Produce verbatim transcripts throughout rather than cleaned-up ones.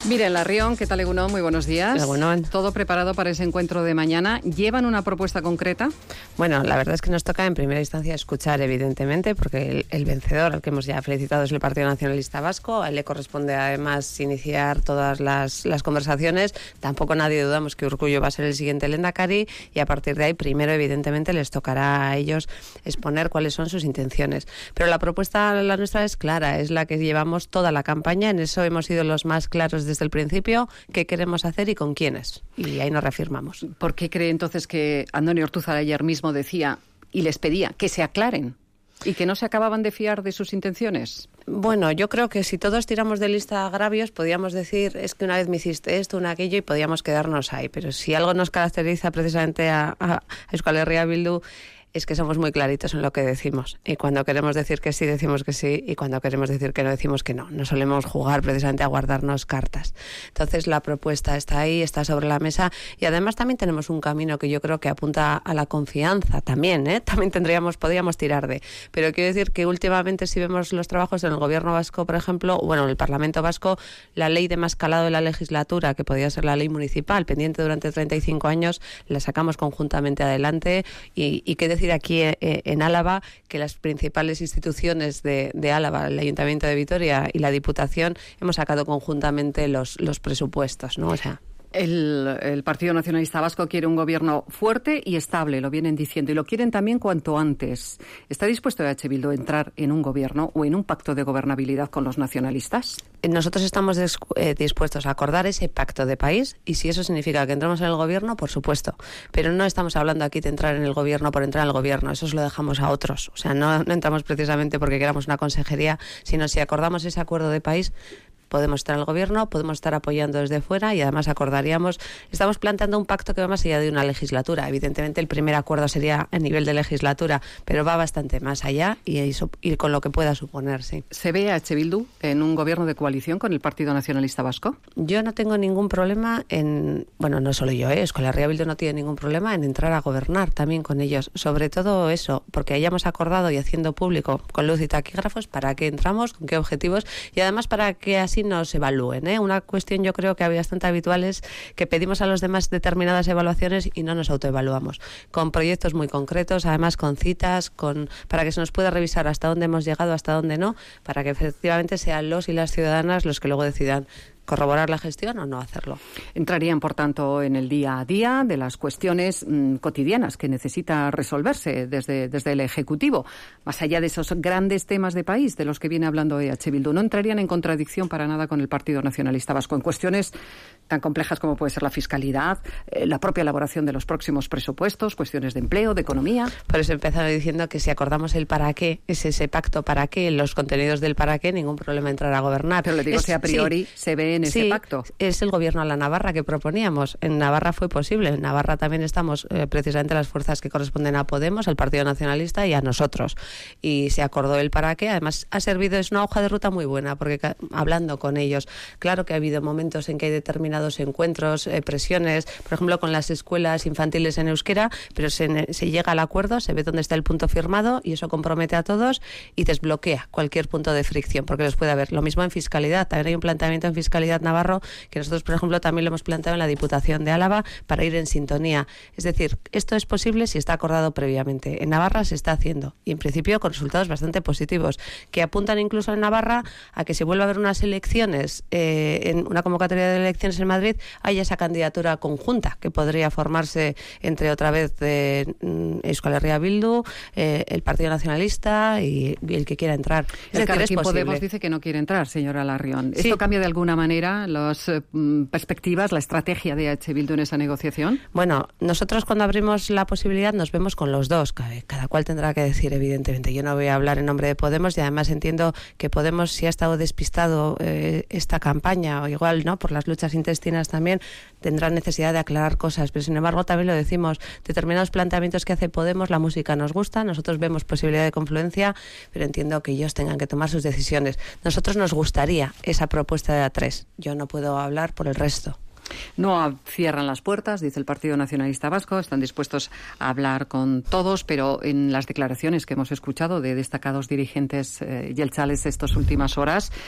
Miren, Larrión, ¿qué tal, Egunon? Muy buenos días. Egunon. ¿Todo preparado para ese encuentro de mañana? ¿Llevan una propuesta concreta? Bueno, la verdad es que nos toca en primera instancia escuchar, evidentemente, porque el, el vencedor, al que hemos ya felicitado, es el Partido Nacionalista Vasco. A él le corresponde además iniciar todas las, las conversaciones. Tampoco nadie dudamos que Urkullu va a ser el siguiente lehendakari, y a partir de ahí, primero, evidentemente, les tocará a ellos exponer cuáles son sus intenciones. Pero la propuesta, la nuestra, es clara, es la que llevamos toda la campaña. En eso hemos sido los más claros desde el principio, qué queremos hacer y con quiénes. Y ahí nos reafirmamos. ¿Por qué cree entonces que Andoni Ortúzar ayer mismo decía y les pedía que se aclaren y que no se acababan de fiar de sus intenciones? Bueno, yo creo que si todos tiramos de lista de agravios, podríamos decir, es que una vez me hiciste esto, una aquello, y podíamos quedarnos ahí. Pero si algo nos caracteriza precisamente a, a Euskal Herria Bildu, es que somos muy claritos en lo que decimos. Y cuando queremos decir que sí, decimos que sí. Y cuando queremos decir que no, decimos que no. No solemos jugar precisamente a guardarnos cartas. Entonces, la propuesta está ahí, está sobre la mesa. Y además también tenemos un camino que yo creo que apunta a la confianza también, ¿eh? También tendríamos, podríamos tirar de. Pero quiero decir que últimamente, si vemos los trabajos en el Gobierno vasco, por ejemplo, bueno, en el Parlamento vasco, la ley de más calado de la legislatura, que podía ser la ley municipal, pendiente durante treinta y cinco años, la sacamos conjuntamente adelante. Y, y que decir aquí eh, en Álava, que las principales instituciones de, de Álava, el Ayuntamiento de Vitoria y la Diputación, hemos sacado conjuntamente los, los presupuestos, ¿no? O sea... El, el Partido Nacionalista Vasco quiere un gobierno fuerte y estable, lo vienen diciendo, y lo quieren también cuanto antes. ¿Está dispuesto H. Bildu a entrar en un gobierno o en un pacto de gobernabilidad con los nacionalistas? Nosotros estamos des, eh, dispuestos a acordar ese pacto de país, y si eso significa que entremos en el gobierno, por supuesto. Pero no estamos hablando aquí de entrar en el gobierno por entrar en el gobierno, eso se lo dejamos a otros. O sea, no, no entramos precisamente porque queramos una consejería, sino si acordamos ese acuerdo de país, podemos estar en el gobierno, podemos estar apoyando desde fuera, y además acordaríamos, estamos planteando un pacto que va más allá de una legislatura. Evidentemente el primer acuerdo sería a nivel de legislatura, pero va bastante más allá y, y, y con lo que pueda suponer, sí. ¿Se ve a H. Bildu en un gobierno de coalición con el Partido Nacionalista Vasco? Yo no tengo ningún problema en, bueno, no solo yo, ¿eh? Euskal Herria Bildu no tiene ningún problema en entrar a gobernar también con ellos, sobre todo eso, porque hayamos acordado y haciendo público con luz y taquígrafos para qué entramos, con qué objetivos, y además para que así nos evalúen, ¿eh? Una cuestión yo creo que había bastante habitual es que pedimos a los demás determinadas evaluaciones y no nos autoevaluamos, con proyectos muy concretos, además con citas, con para que se nos pueda revisar hasta dónde hemos llegado, hasta dónde no, para que efectivamente sean los y las ciudadanas los que luego decidan corroborar la gestión o no hacerlo. Entrarían, por tanto, en el día a día de las cuestiones mmm, cotidianas que necesita resolverse desde, desde el Ejecutivo, más allá de esos grandes temas de país de los que viene hablando H. Bildu. No entrarían en contradicción para nada con el Partido Nacionalista Vasco en cuestiones tan complejas como puede ser la fiscalidad, eh, la propia elaboración de los próximos presupuestos, cuestiones de empleo, de economía. Por eso he empezado diciendo que si acordamos el para qué, es ese pacto para qué, los contenidos del para qué, ningún problema entrar a gobernar. Pero le digo, es, si a priori sí, se ve en ese sí, pacto. Es el gobierno a la Navarra que proponíamos. En Navarra fue posible. En Navarra también estamos eh, precisamente las fuerzas que corresponden a Podemos, al Partido Nacionalista y a nosotros. Y se acordó el para qué. Además, ha servido, es una hoja de ruta muy buena, porque ca- hablando con ellos, claro que ha habido momentos en que hay determinados encuentros, eh, presiones, por ejemplo, con las escuelas infantiles en euskera, pero se, se llega al acuerdo, se ve dónde está el punto firmado y eso compromete a todos y desbloquea cualquier punto de fricción, porque los puede haber. Lo mismo en fiscalidad. También hay un planteamiento en fiscalidad navarro que nosotros, por ejemplo, también lo hemos planteado en la Diputación de Álava para ir en sintonía. Es decir, esto es posible si está acordado previamente. En Navarra se está haciendo y, en principio, con resultados bastante positivos, que apuntan incluso en Navarra a que si vuelve a haber unas elecciones, eh, en una convocatoria de elecciones en Madrid, haya esa candidatura conjunta que podría formarse entre otra vez de eh, Euskal Herria Bildu, eh, el Partido Nacionalista y, y el que quiera entrar. Es decir, es Podemos dice que no quiere entrar, señora Larrión. ¿Esto sí cambia de alguna manera las eh, perspectivas, la estrategia de H. Bildu en esa negociación? Bueno, nosotros cuando abrimos la posibilidad nos vemos con los dos. Cada, cada cual tendrá que decir, evidentemente. Yo no voy a hablar en nombre de Podemos y además entiendo que Podemos, si ha estado despistado eh, esta campaña, o igual no por las luchas intestinas también, tendrá necesidad de aclarar cosas. Pero sin embargo también lo decimos, determinados planteamientos que hace Podemos, la música nos gusta, nosotros vemos posibilidad de confluencia, pero entiendo que ellos tengan que tomar sus decisiones. Nosotros nos gustaría esa propuesta de A tres. Yo no puedo hablar por el resto. No cierran las puertas, dice el Partido Nacionalista Vasco, están dispuestos a hablar con todos, pero en las declaraciones que hemos escuchado de destacados dirigentes eh, yeltzales estas últimas horas,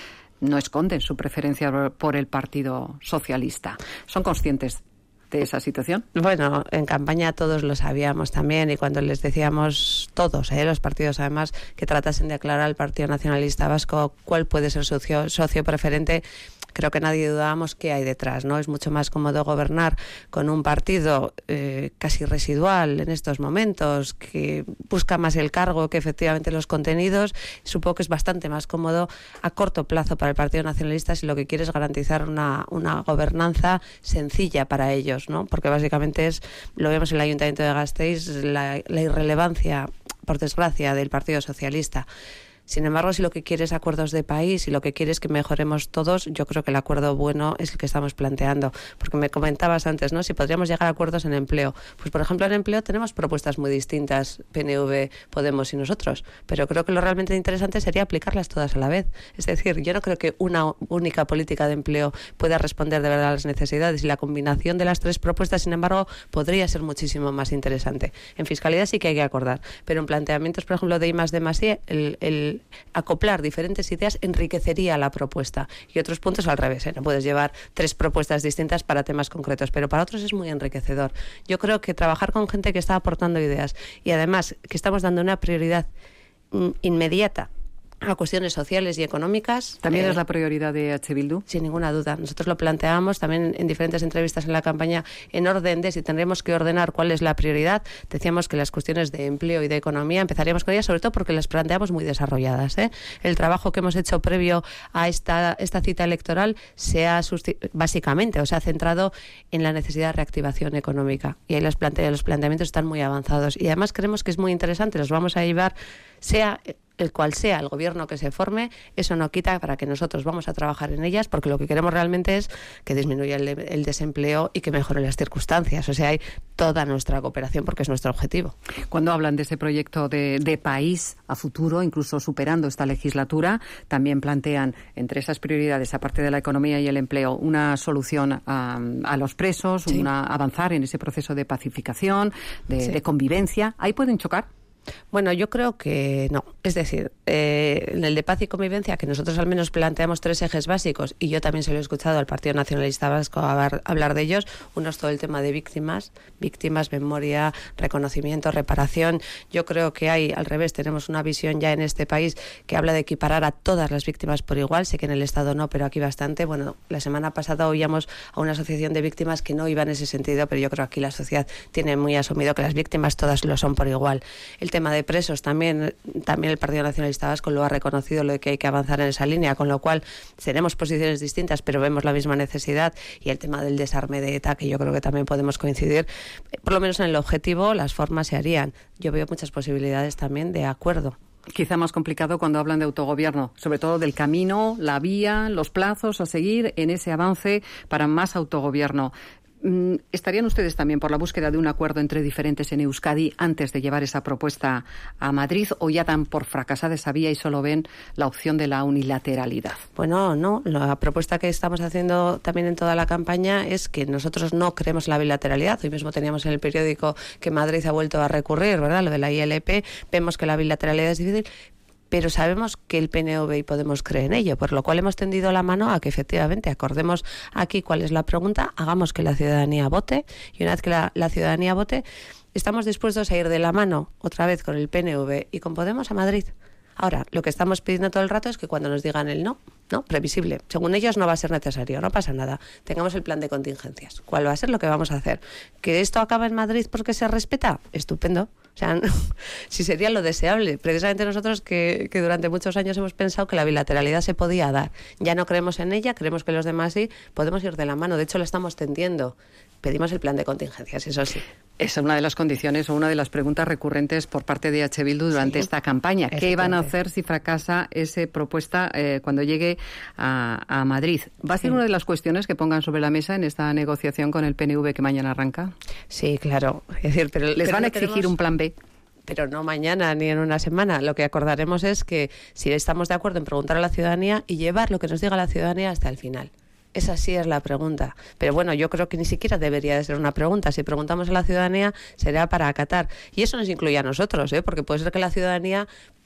no esconden su preferencia por el Partido Socialista. ¿Son conscientes de esa situación? Bueno, en campaña todos lo sabíamos también, y cuando les decíamos todos, ¿eh? los partidos además, que tratasen de aclarar al Partido Nacionalista Vasco cuál puede ser su socio, socio preferente, creo que nadie dudábamos qué hay detrás, ¿no? Es mucho más cómodo gobernar con un partido eh, casi residual en estos momentos, que busca más el cargo que efectivamente los contenidos. Supongo que es bastante más cómodo a corto plazo para el Partido Nacionalista si lo que quiere es garantizar una, una gobernanza sencilla para ellos, ¿no? Porque básicamente es, lo vemos en el Ayuntamiento de Gasteiz, la, la irrelevancia, por desgracia, del Partido Socialista. Sin embargo, si lo que quiere es acuerdos de país y lo que quiere es que mejoremos todos, yo creo que el acuerdo bueno es el que estamos planteando. Porque me comentabas antes, ¿no? Si podríamos llegar a acuerdos en empleo. Pues, por ejemplo, en empleo tenemos propuestas muy distintas, P N V, Podemos y nosotros. Pero creo que lo realmente interesante sería aplicarlas todas a la vez. Es decir, yo no creo que una única política de empleo pueda responder de verdad a las necesidades. Y la combinación de las tres propuestas, sin embargo, podría ser muchísimo más interesante. En fiscalidad sí que hay que acordar. Pero en planteamientos, por ejemplo, de I más D más I, el... el acoplar diferentes ideas enriquecería la propuesta, y otros puntos al revés, ¿eh? No puedes llevar tres propuestas distintas para temas concretos, pero para otros es muy enriquecedor. Yo creo que trabajar con gente que está aportando ideas, y además que estamos dando una prioridad mm, inmediata a cuestiones sociales y económicas. ¿También eh, es la prioridad de H. Bildu? Sin ninguna duda. Nosotros lo planteamos también en diferentes entrevistas en la campaña, en orden de si tendremos que ordenar cuál es la prioridad. Decíamos que las cuestiones de empleo y de economía empezaríamos con ellas, sobre todo porque las planteamos muy desarrolladas, ¿eh? El trabajo que hemos hecho previo a esta, esta cita electoral se ha básicamente, o se ha centrado en la necesidad de reactivación económica. Y ahí los, plante los planteamientos están muy avanzados. Y además creemos que es muy interesante. Los vamos a llevar, sea el cual sea el gobierno que se forme, eso no quita para que nosotros vamos a trabajar en ellas, porque lo que queremos realmente es que disminuya el, el desempleo y que mejoren las circunstancias. O sea, hay toda nuestra cooperación porque es nuestro objetivo. Cuando hablan de ese proyecto de, de país a futuro, incluso superando esta legislatura, también plantean entre esas prioridades, aparte de la economía y el empleo, una solución a, a los presos, sí. una avanzar en ese proceso de pacificación, de, sí. de convivencia. ¿Ahí pueden chocar? Bueno, yo creo que no. Es decir, eh, en el de paz y convivencia, que nosotros al menos planteamos tres ejes básicos, y yo también se lo he escuchado al Partido Nacionalista Vasco hablar, hablar de ellos. Uno es todo el tema de víctimas, víctimas, memoria, reconocimiento, reparación. Yo creo que hay, al revés, tenemos una visión ya en este país que habla de equiparar a todas las víctimas por igual. Sé que en el Estado no, pero aquí bastante. Bueno, la semana pasada oíamos a una asociación de víctimas que no iba en ese sentido, pero yo creo que aquí la sociedad tiene muy asumido que las víctimas todas lo son por igual. El tema de presos también, también el Partido Nacionalista Vasco lo ha reconocido, lo de que hay que avanzar en esa línea, con lo cual tenemos posiciones distintas, pero vemos la misma necesidad. Y el tema del desarme de ETA, que yo creo que también podemos coincidir, por lo menos en el objetivo. Las formas se harían. Yo veo muchas posibilidades también de acuerdo. Quizá más complicado cuando hablan de autogobierno, sobre todo del camino, la vía, los plazos a seguir en ese avance para más autogobierno. ¿Estarían ustedes también por la búsqueda de un acuerdo entre diferentes en Euskadi antes de llevar esa propuesta a Madrid, o ya dan por fracasada esa vía y solo ven la opción de la unilateralidad? Bueno, no. La propuesta que estamos haciendo también en toda la campaña es que nosotros no creemos en la bilateralidad. Hoy mismo teníamos en el periódico que Madrid ha vuelto a recurrir, ¿verdad?, lo de la I L P. Vemos que la bilateralidad es difícil, pero sabemos que el P N V y Podemos creen en ello, por lo cual hemos tendido la mano a que efectivamente acordemos aquí cuál es la pregunta, hagamos que la ciudadanía vote, y una vez que la, la ciudadanía vote, estamos dispuestos a ir de la mano otra vez con el P N V y con Podemos a Madrid. Ahora, lo que estamos pidiendo todo el rato es que cuando nos digan el no, no, previsible, según ellos no va a ser necesario, no pasa nada, tengamos el plan de contingencias. ¿Cuál va a ser lo que vamos a hacer? ¿Que esto acaba en Madrid porque se respeta? Estupendo. O sea, si sería lo deseable. Precisamente nosotros que, que durante muchos años hemos pensado que la bilateralidad se podía dar. Ya no creemos en ella, creemos que los demás sí, podemos ir de la mano. De hecho, la estamos tendiendo. Pedimos el plan de contingencias, eso sí. Esa es una de las condiciones o una de las preguntas recurrentes por parte de H. Bildu durante sí, esta campaña. ¿Qué van a hacer si fracasa esa propuesta eh, cuando llegue a, a Madrid? ¿Va a ser sí. una de las cuestiones que pongan sobre la mesa en esta negociación con el P N V que mañana arranca? Sí, claro. Es decir, pero, ¿Les pero van a no exigir tenemos... un plan B? Pero no mañana ni en una semana. Lo que acordaremos es que si estamos de acuerdo en preguntar a la ciudadanía y llevar lo que nos diga la ciudadanía hasta el final. Esa sí es la pregunta. Pero bueno, yo creo que ni siquiera debería de ser una pregunta. Si preguntamos a la ciudadanía, será para acatar. Y eso nos incluye a nosotros, ¿eh? Porque puede ser que la ciudadanía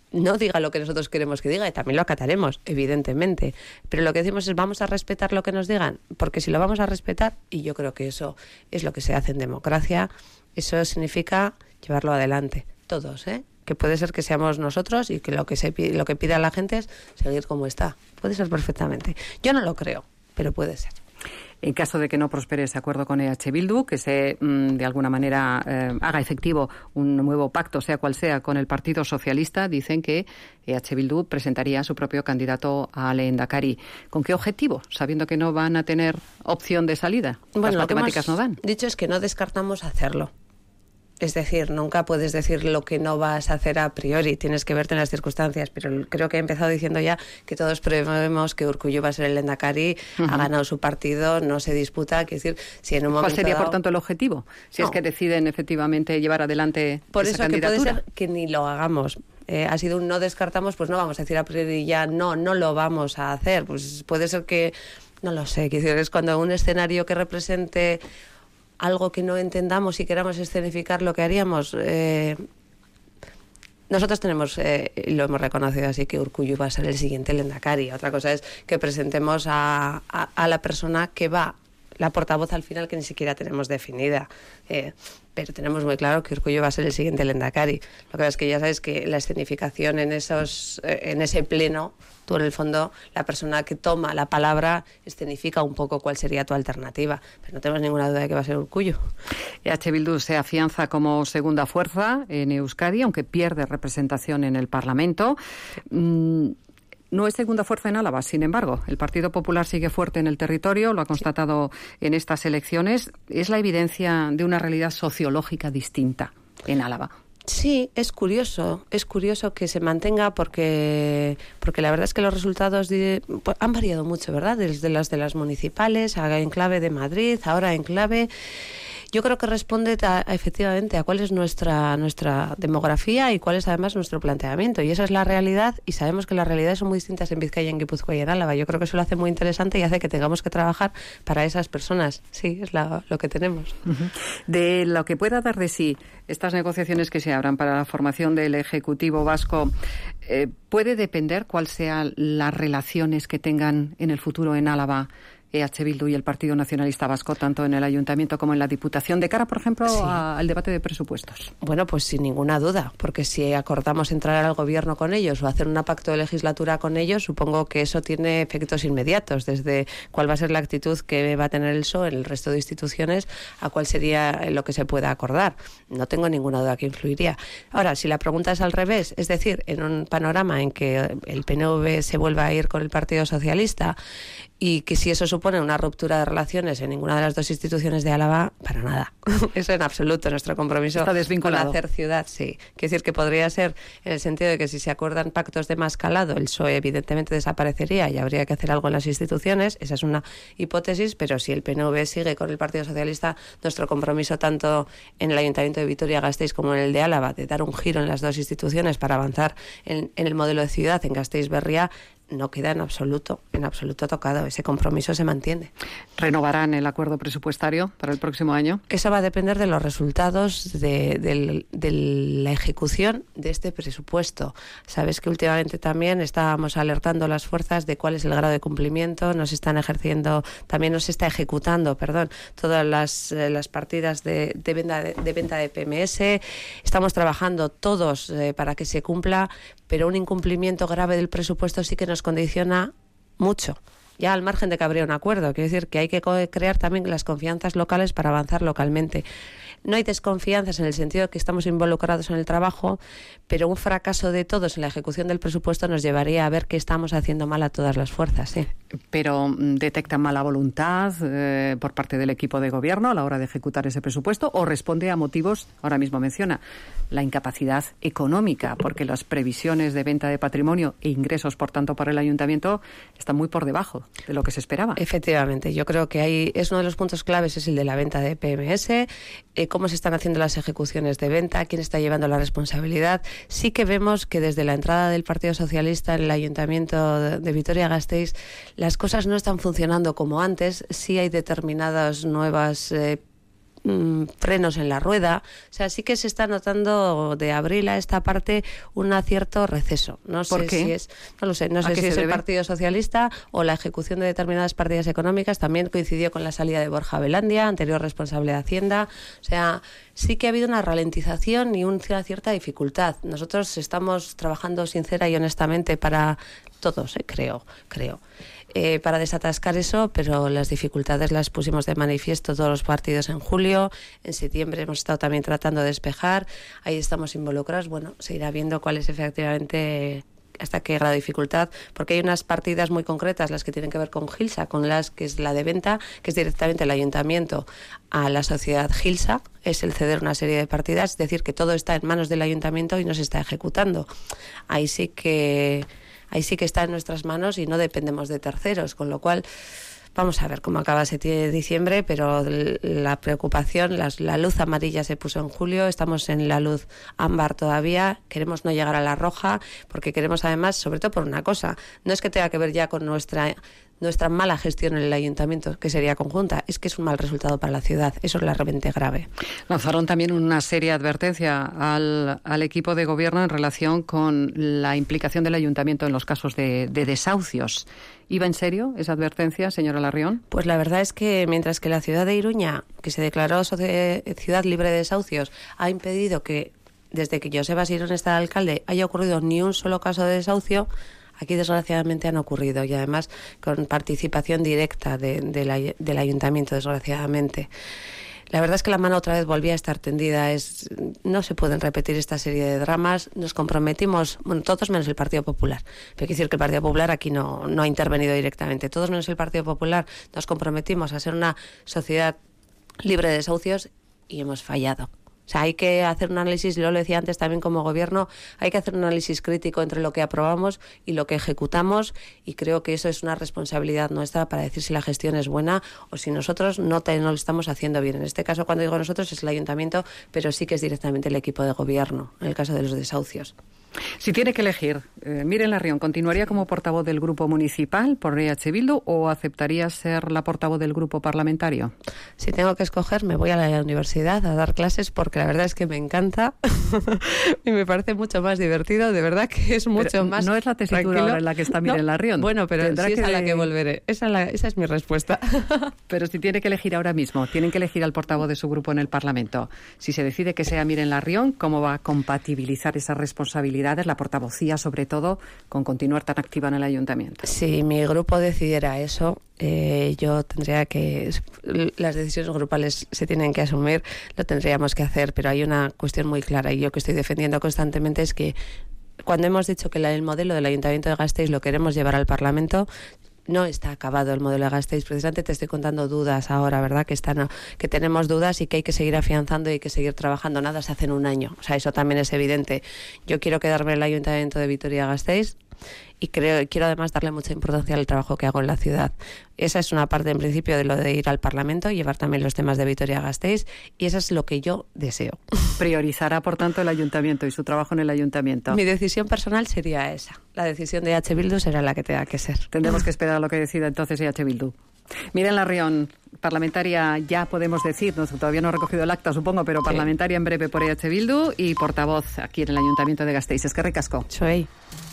no diga lo que nosotros queremos que diga, y también lo acataremos, evidentemente. Pero lo que decimos es, vamos a respetar lo que nos digan, porque si lo vamos a respetar, y yo creo que eso es lo que se hace en democracia, eso significa llevarlo adelante, todos, ¿eh? Que puede ser que seamos nosotros y que lo que se pide, lo que pida la gente es seguir como está. Puede ser perfectamente. Yo no lo creo, pero puede ser. En caso de que no prospere ese acuerdo con E H Bildu, que se, de alguna manera, eh, haga efectivo un nuevo pacto, sea cual sea, con el Partido Socialista, dicen que E H Bildu presentaría a su propio candidato a Lehendakari. ¿Con qué objetivo? Sabiendo que no van a tener opción de salida. Bueno, las lo matemáticas que hemos no dan. dicho es que no descartamos hacerlo. Es decir, nunca puedes decir lo que no vas a hacer a priori, tienes que verte en las circunstancias, pero creo que he empezado diciendo ya que todos prevemos que Urkullu va a ser el Lehendakari, uh-huh. ha ganado su partido, no se disputa, quiero decir, si en un momento ¿Cuál sería, dado... por tanto, el objetivo? Si no. es que deciden efectivamente llevar adelante por esa eso candidatura. Que puede ser que ni lo hagamos. Eh, ha sido un no descartamos, pues no vamos a decir a priori ya no, no lo vamos a hacer. Pues puede ser que, no lo sé, quiero decir, es cuando un escenario que represente algo que no entendamos y queramos escenificar lo que haríamos. Eh, nosotros tenemos, eh, lo hemos reconocido así, que Urkullu va a ser el siguiente Lehendakari. Otra cosa es que presentemos a, a, a la persona que va, la portavoz al final, que ni siquiera tenemos definida. Eh, pero tenemos muy claro que Urkullu va a ser el siguiente Lehendakari. Lo que pasa es que ya sabes que la escenificación en, esos, eh, en ese pleno, tú en el fondo, la persona que toma la palabra escenifica un poco cuál sería tu alternativa. Pero no tenemos ninguna duda de que va a ser Urkullu. E H Bildu se afianza como segunda fuerza en Euskadi, aunque pierde representación en el Parlamento. Mm. No es segunda fuerza en Álava, sin embargo. El Partido Popular sigue fuerte en el territorio, lo ha constatado en estas elecciones. Es la evidencia de una realidad sociológica distinta en Álava. Sí, es curioso, es curioso que se mantenga porque porque la verdad es que los resultados de, pues, han variado mucho, ¿verdad? Desde las de las municipales, a en clave de Madrid, ahora en clave... Yo creo que responde a, a, efectivamente a cuál es nuestra nuestra demografía y cuál es además nuestro planteamiento. Y esa es la realidad, y sabemos que las realidades son muy distintas en Vizcaya, en Guipúzcoa y en Álava. Yo creo que eso lo hace muy interesante y hace que tengamos que trabajar para esas personas. Sí, es la, lo que tenemos. Uh-huh. De lo que pueda dar de sí estas negociaciones que se abran para la formación del Ejecutivo vasco, eh, ¿puede depender cuáles sean las relaciones que tengan en el futuro en Álava E H Bildu y el Partido Nacionalista Vasco, tanto en el Ayuntamiento como en la Diputación, de cara, por ejemplo, sí. a, al debate de presupuestos? Bueno, pues sin ninguna duda, porque si acordamos entrar al gobierno con ellos o hacer un pacto de legislatura con ellos, supongo que eso tiene efectos inmediatos, desde cuál va a ser la actitud que va a tener el P S O E en el resto de instituciones a cuál sería lo que se pueda acordar. No tengo ninguna duda que influiría. Ahora, si la pregunta es al revés, es decir, en un panorama en que el P N V se vuelva a ir con el Partido Socialista y que si eso supone una ruptura de relaciones en ninguna de las dos instituciones de Álava, para nada. Eso en absoluto. Nuestro compromiso está desvinculado con hacer ciudad, sí. Quiere decir que podría ser en el sentido de que si se acuerdan pactos de más calado, el P S O E evidentemente desaparecería y habría que hacer algo en las instituciones. Esa es una hipótesis, pero si el P N V sigue con el Partido Socialista, nuestro compromiso tanto en el Ayuntamiento de Vitoria-Gasteiz como en el de Álava, de dar un giro en las dos instituciones para avanzar en, en el modelo de ciudad en Gasteiz-Berria, no queda en absoluto, en absoluto tocado. Ese compromiso se mantiene. ¿Renovarán el acuerdo presupuestario para el próximo año? Eso va a depender de los resultados de, de, de la ejecución de este presupuesto. Sabes que últimamente también estábamos alertando a las fuerzas de cuál es el grado de cumplimiento. Nos están ejerciendo, también nos está ejecutando, perdón, todas las, eh, las partidas de, de, venta de, de venta de P M S. Estamos trabajando todos eh, para que se cumpla, pero un incumplimiento grave del presupuesto sí que nos condiciona mucho, ya al margen de que habría un acuerdo. Quiero decir que hay que crear también las confianzas locales para avanzar localmente. No hay desconfianzas en el sentido de que estamos involucrados en el trabajo, pero un fracaso de todos en la ejecución del presupuesto nos llevaría a ver que estamos haciendo mal a todas las fuerzas. ¿sí? Pero ¿detectan mala voluntad eh, por parte del equipo de gobierno a la hora de ejecutar ese presupuesto o responde a motivos, ahora mismo menciona, la incapacidad económica, porque las previsiones de venta de patrimonio e ingresos, por tanto, para el ayuntamiento están muy por debajo de lo que se esperaba? Efectivamente, yo creo que ahí es uno de los puntos claves, es el de la venta de P M S, eh, cómo se están haciendo las ejecuciones de venta, quién está llevando la responsabilidad. Sí que vemos que desde la entrada del Partido Socialista en el Ayuntamiento de, de Vitoria-Gasteiz las cosas no están funcionando como antes. Sí hay determinadas nuevas eh, mmm, frenos en la rueda. O sea, sí que se está notando de abril a esta parte un cierto receso. No sé ¿Por qué? si es, no lo sé, no sé si es debe? el Partido Socialista o la ejecución de determinadas partidas económicas. También coincidió con la salida de Borja Velandia, anterior responsable de Hacienda. O sea, sí que ha habido una ralentización y una cierta dificultad. Nosotros estamos trabajando sincera y honestamente para todos, eh, creo, creo. Eh, para desatascar eso, pero las dificultades las pusimos de manifiesto todos los partidos en julio. En septiembre hemos estado también tratando de despejar. Ahí estamos involucrados. Bueno, se irá viendo cuál es efectivamente hasta qué grado de dificultad, porque hay unas partidas muy concretas, las que tienen que ver con Gilsa, con las que es la de venta, que es directamente el ayuntamiento a la sociedad Gilsa, es el ceder una serie de partidas, es decir, que todo está en manos del ayuntamiento y no se está ejecutando. Ahí sí que ahí sí que está en nuestras manos y no dependemos de terceros, con lo cual vamos a ver cómo acaba ese diciembre, pero la preocupación, las, la luz amarilla se puso en julio, estamos en la luz ámbar todavía, queremos no llegar a la roja, porque queremos además, sobre todo por una cosa, no es que tenga que ver ya con nuestra nuestra mala gestión en el ayuntamiento, que sería conjunta, es que es un mal resultado para la ciudad, eso es la realmente grave. Lanzaron también una seria advertencia al, al equipo de gobierno en relación con la implicación del ayuntamiento en los casos de, de desahucios. ¿Iba en serio esa advertencia, señora Larrión? Pues la verdad es que mientras que la ciudad de Iruña, que se declaró ciudad libre de desahucios, ha impedido que desde que Joseba Sirón está de alcalde haya ocurrido ni un solo caso de desahucio, aquí desgraciadamente han ocurrido y además con participación directa de, de la, del ayuntamiento, desgraciadamente. La verdad es que la mano otra vez volvía a estar tendida. Es, no se pueden repetir esta serie de dramas. Nos comprometimos, bueno, todos menos el Partido Popular. Pero hay que decir que el Partido Popular aquí no, no ha intervenido directamente. Todos menos el Partido Popular nos comprometimos a ser una sociedad libre de desahucios y hemos fallado. O sea, hay que hacer un análisis, yo lo decía antes también como gobierno, hay que hacer un análisis crítico entre lo que aprobamos y lo que ejecutamos y creo que eso es una responsabilidad nuestra para decir si la gestión es buena o si nosotros no, te, no lo estamos haciendo bien. En este caso, cuando digo nosotros, es el ayuntamiento, pero sí que es directamente el equipo de gobierno, en el caso de los desahucios. Si tiene que elegir, eh, Miren Larrión, ¿continuaría como portavoz del Grupo Municipal por E H Bildu o aceptaría ser la portavoz del Grupo Parlamentario? Si tengo que escoger, me voy a la universidad a dar clases porque la verdad es que me encanta y me parece mucho más divertido, de verdad que es mucho pero más no es la tesitura ahora en la que está Miren no, Larrión. Bueno, pero sí es a la que volveré. Esa, la, esa es mi respuesta. Pero si tiene que elegir ahora mismo, tienen que elegir al portavoz de su grupo en el Parlamento. Si se decide que sea Miren Larrión, ¿cómo va a compatibilizar esas responsabilidades, la portavocía sobre todo, con continuar tan activa en el ayuntamiento? Si mi grupo decidiera eso, eh, yo tendría que... Las decisiones grupales se tienen que asumir, lo tendríamos que hacer, pero hay una cuestión muy clara y yo que estoy defendiendo constantemente es que cuando hemos dicho que la, el modelo del Ayuntamiento de Gasteiz lo queremos llevar al Parlamento, no está acabado el modelo de Gasteiz. Precisamente te estoy contando dudas ahora, ¿verdad? Que están, que tenemos dudas y que hay que seguir afianzando y hay que seguir trabajando. Nada se hace en un año. O sea, eso también es evidente. Yo quiero quedarme en el Ayuntamiento de Vitoria-Gasteiz y creo, quiero además darle mucha importancia al trabajo que hago en la ciudad. Esa es una parte, en principio, de lo de ir al Parlamento y llevar también los temas de Vitoria-Gasteiz y eso es lo que yo deseo. Priorizará, por tanto, el Ayuntamiento y su trabajo en el Ayuntamiento. Mi decisión personal sería esa. La decisión de E H Bildu será la que tenga que ser. Tendremos que esperar a lo que decida entonces E H Bildu. Miren Larrión, parlamentaria, ya podemos decir, no, todavía no he recogido el acta, supongo, pero parlamentaria en breve por E H Bildu y portavoz aquí en el Ayuntamiento de Gasteiz. Es que ricasco. Soy.